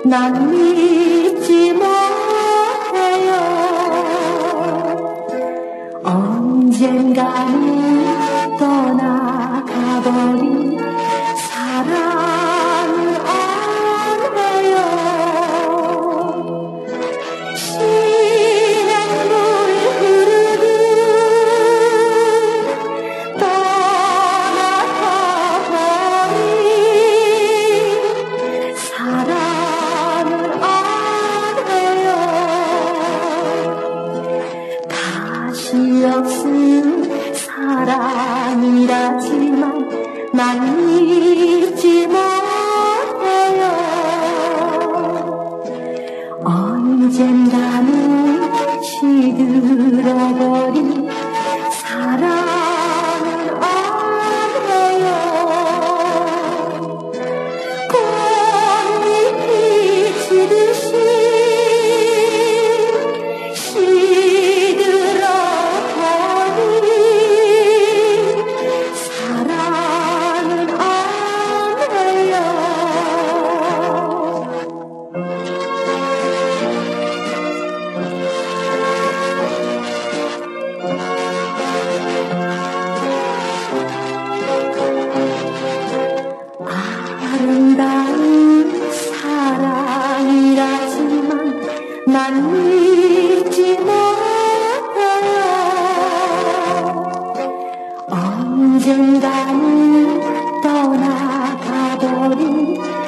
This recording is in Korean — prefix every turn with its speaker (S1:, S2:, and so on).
S1: 난 믿지 못해요. 언젠가는 떠나가버린 사랑을 안 해요. 시냇물 흐르듯 떠나가버린 사랑을 안 해요. 다시 없을 사랑이라지만 난 믿지 못해요. 언젠가는 시들어버린 사랑을 안 해요. 꽃잎이 지듯이 시들어버린 사랑을 안 해요. 아름다운 사랑이라지만 난 믿지 못해요. 언젠가는 떠나가버린